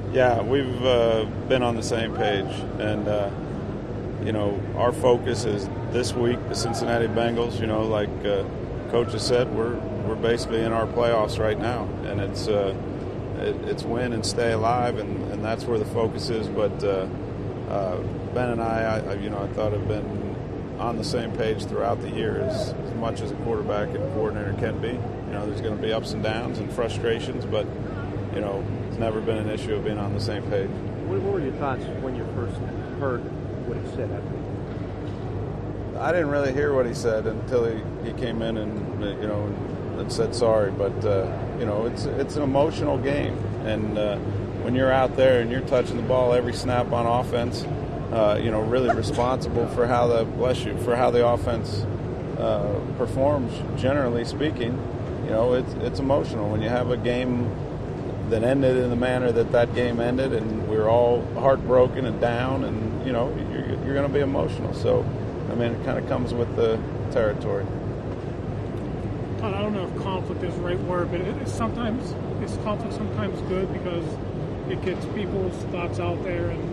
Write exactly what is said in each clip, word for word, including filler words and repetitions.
Yeah, we've uh, been on the same page, and uh, you know, our focus is this week the Cincinnati Bengals. You know, like uh, Coach has said, we're we're basically in our playoffs right now, and it's uh, it, it's win and stay alive, and, and that's where the focus is. But uh, uh, Ben and I, I, you know, I thought have been on the same page throughout the year, as, as much as a quarterback and a coordinator can be. You know, there's going to be ups and downs and frustrations, but you know, it's never been an issue of being on the same page. What, what were your thoughts when you first heard what he said after? I didn't really hear what he said until he, he came in and you know and, and said sorry. But uh, you know, it's it's an emotional game, and uh, when you're out there and you're touching the ball every snap on offense, uh, you know, really responsible for how the bless you for how the offense uh, performs. Generally speaking, you know, it's it's emotional when you have a game that ended in the manner that that game ended, and we were all heartbroken and down, and you know, you're, you're going to be emotional. So, I mean, it kind of comes with the territory. Todd, I don't know if conflict is the right word, but it, sometimes is conflict sometimes good because it gets people's thoughts out there, and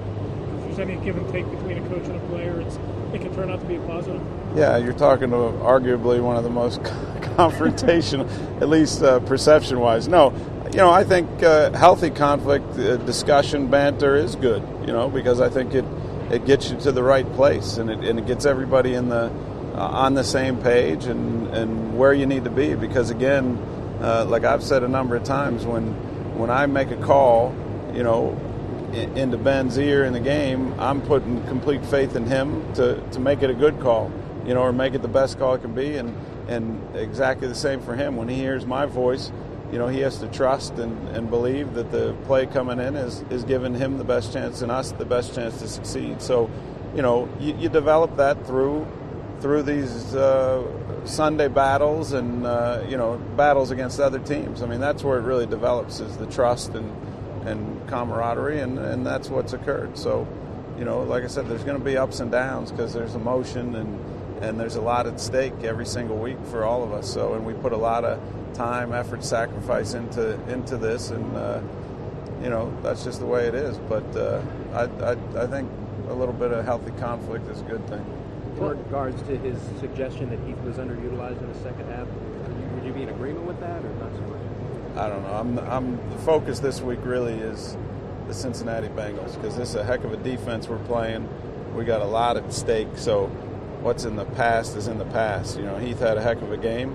if there's any give and take between a coach and a player, it's it can turn out to be a positive. Yeah, you're talking to arguably one of the most confrontational, at least uh, perception-wise. No, you know, I think uh, healthy conflict, uh, discussion, banter is good, you know, because I think it, it gets you to the right place, and it, and it gets everybody in the uh, on the same page and, and where you need to be. Because, again, uh, like I've said a number of times, when when I make a call, you know, in, into Ben's ear in the game, I'm putting complete faith in him to, to make it a good call, you know, or make it the best call it can be. And, and exactly the same for him. When he hears my voice, you know, he has to trust and, and believe that the play coming in is, is giving him the best chance and us the best chance to succeed. So, you know, you, you develop that through through these uh, Sunday battles and, uh, you know, battles against other teams. I mean, that's where it really develops, is the trust and, and camaraderie, and, and that's what's occurred. So, you know, like I said, there's going to be ups and downs because there's emotion and, and there's a lot at stake every single week for all of us. So, and we put a lot of time, effort, sacrifice into into this, and uh, you know, that's just the way it is. But uh, I, I I think a little bit of healthy conflict is a good thing. In regards to his suggestion that Heath was underutilized in the second half, would you, would you be in agreement with that, or not so much? I don't know. I'm I'm the focus this week really is the Cincinnati Bengals, because this is a heck of a defense we're playing. We got a lot at stake. So what's in the past is in the past. You know, Heath had a heck of a game,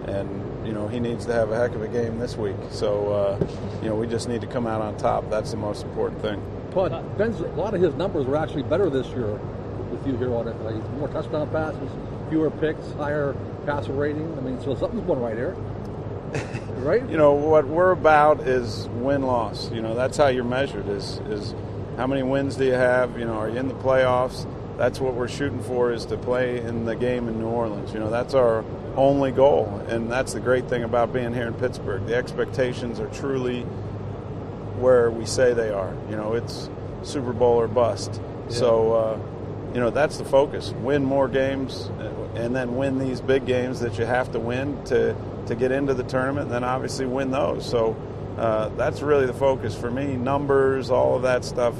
and you know, he needs to have a heck of a game this week. So, uh, you know, we just need to come out on top. That's the most important thing. But Ben's, a lot of his numbers were actually better this year with you here on it. Like more touchdown passes, fewer picks, higher passer rating. I mean, so something's going right here. Right? You know, what we're about is win-loss. You know, that's how you're measured, is is how many wins do you have? You know, are you in the playoffs? That's what we're shooting for, is to play in the game in New Orleans. You know, that's our only goal, and that's the great thing about being here in Pittsburgh. The expectations are truly where we say they are. You know, it's Super Bowl or bust. Yeah. So, uh, you know, that's the focus. Win more games, and then win these big games that you have to win to, to get into the tournament, and then obviously win those. So uh, that's really the focus for me. Numbers, all of that stuff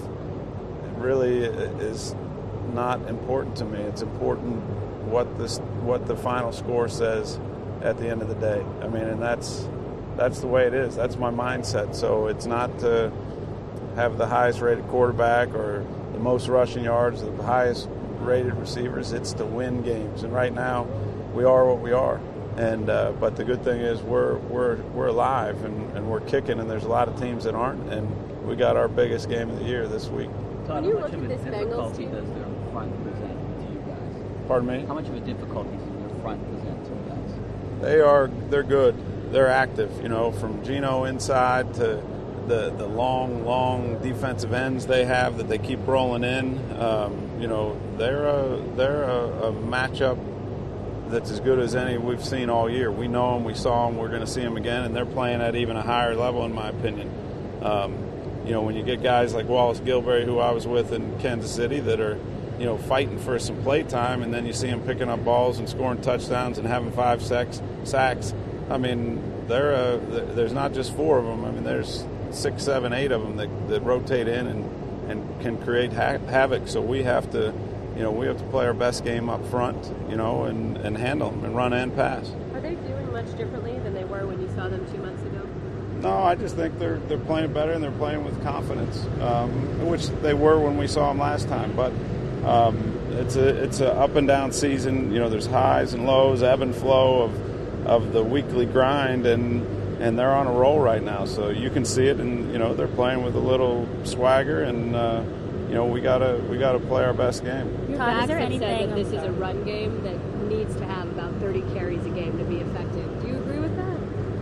really is not important to me. It's important what this what the final score says at the end of the day. I mean, and that's that's the way it is. That's my mindset. So it's not to have the highest rated quarterback or the most rushing yards or the highest rated receivers. It's to win games. And right now, we are what we are. And uh, but the good thing is we're we're we're alive and, and we're kicking. And there's a lot of teams that aren't. And we got our biggest game of the year this week. Todd, how much of a difficulty does their front present to you guys? Pardon me? How much of a difficulty does their front present to you guys? They are, they're good. They're active, you know, from Geno inside to the the long, long defensive ends they have that they keep rolling in. Um, you know, they're a, they're a, a matchup that's as good as any we've seen all year. We know them, we saw them, we're going to see them again, and they're playing at even a higher level, in my opinion. Um, You know, when you get guys like Wallace Gilberry, who I was with in Kansas City, that are, you know, fighting for some play time, and then you see them picking up balls and scoring touchdowns and having five sacks. Sacks. I mean, they're a, there's not just four of them. I mean, there's six, seven, eight of them that, that rotate in and, and can create ha- havoc. So we have to, you know, we have to play our best game up front, you know, and, and handle them and run and pass. Are they doing much differently than they were when you saw them two months ago? No, I just think they're they're playing better and they're playing with confidence, um, which they were when we saw them last time. But um, it's a it's a up and down season. You know, there's highs and lows, ebb and flow of of the weekly grind, and and they're on a roll right now. So you can see it, and you know they're playing with a little swagger, and uh, you know we gotta we gotta play our best game. Your Todd, is backs there have anything- said that this I'm is a sorry. run game that needs to have about thirty carries a game to be effective. Do you agree with that?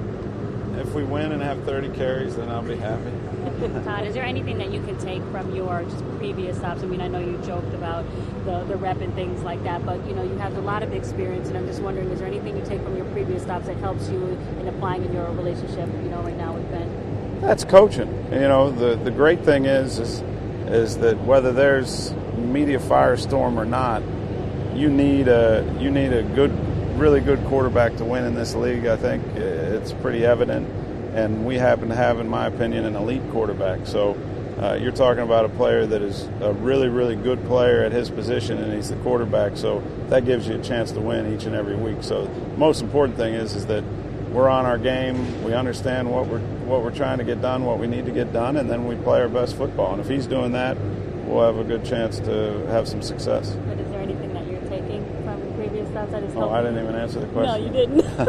If we win and have thirty carries, then I'll be happy. Todd, is there anything that you can take from your just previous stops? I mean, I know you joked about the, the rep and things like that, but, you know, you have a lot of experience, and I'm just wondering, is there anything you take from your previous stops that helps you in applying in your relationship, you know, right now with Ben? That's coaching. You know, the, the great thing is, is is that whether there's media firestorm or not, you need a you need a good, really good quarterback to win in this league. I think it's pretty evident, and we happen to have, in my opinion, an elite quarterback. So uh, you're talking about a player that is a really, really good player at his position, and he's the quarterback. So that gives you a chance to win each and every week. So the most important thing is is that we're on our game. We understand what we're what we're trying to get done, what we need to get done, and then we play our best football. And if he's doing that, we'll have a good chance to have some success. But is there anything that you're taking from previous stops that is Oh, helping? I didn't even answer the No, question. you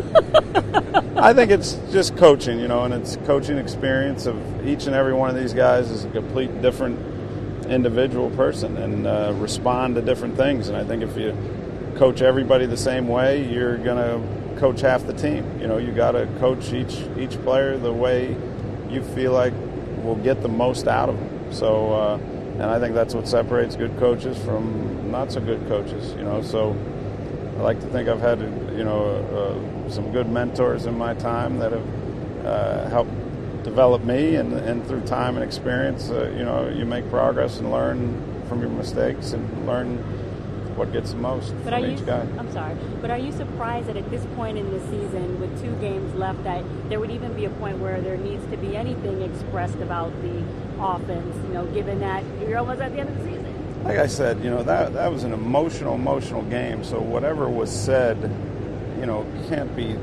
didn't. I think it's just coaching, you know, and it's coaching experience of each and every one of these guys is a complete different individual person and uh, respond to different things. And I think if you coach everybody the same way, you're going to coach half the team. You know, you got to coach each each player the way you feel like will get the most out of them. So, uh, and I think that's what separates good coaches from not so good coaches. You know, so I like to think I've had, you know, uh, some good mentors in my time that have uh, helped develop me, and, and through time and experience, uh, you know, you make progress and learn from your mistakes and learn what gets the most But from are each you, guy. I'm sorry, but are you surprised that at this point in the season, with two games left, that there would even be a point where there needs to be anything expressed about the offense, you know, given that you're almost at the end of the season? Like I said, you know, that that was an emotional, emotional game. So whatever was said, you know, can't be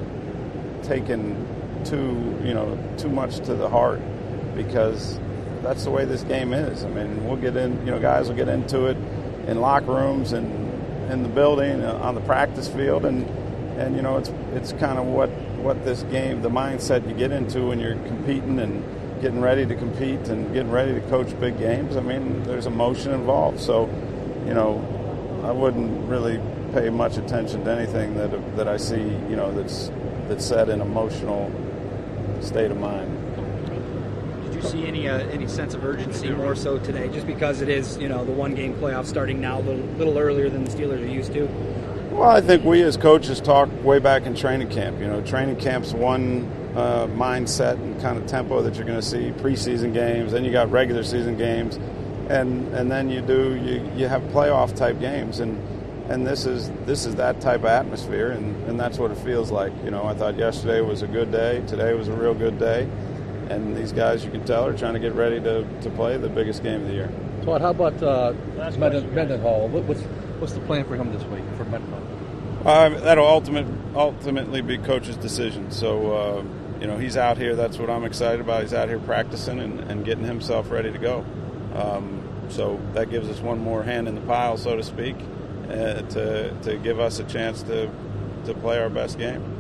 taken too, you know, too much to the heart, because that's the way this game is. I mean, we'll get in, you know, guys will get into it in locker rooms and in the building, uh, on the practice field, and and you know, it's it's kind of what what this game, the mindset you get into when you're competing and getting ready to compete and getting ready to coach big games. I mean, there's emotion involved. So, you know, I wouldn't really pay much attention to anything that that I see, you know, that's that's said in emotional state of mind. Did you see any uh, any sense of urgency more so today, just because it is, you know, the one game playoff starting now a little, little earlier than the Steelers are used to? Well, I think we as coaches talked way back in training camp. You know, training camp's one uh, mindset and kind of tempo that you're going to see preseason games. Then you got regular season games, and and then you do you, you have playoff type games, and and this is this is that type of atmosphere, and, and that's what it feels like. You know, I thought yesterday was a good day. Today was a real good day. And these guys, you can tell, are trying to get ready to, to play the biggest game of the year. Todd, how about uh, Menden- Mendenhall? What, what's what's the plan for him this week for Mendenhall? Uh, that'll ultimate, ultimately be coach's decision. So, uh, you know, he's out here. That's what I'm excited about. He's out here practicing and, and getting himself ready to go. Um, so that gives us one more hand in the pile, so to speak, uh, to to give us a chance to to play our best game.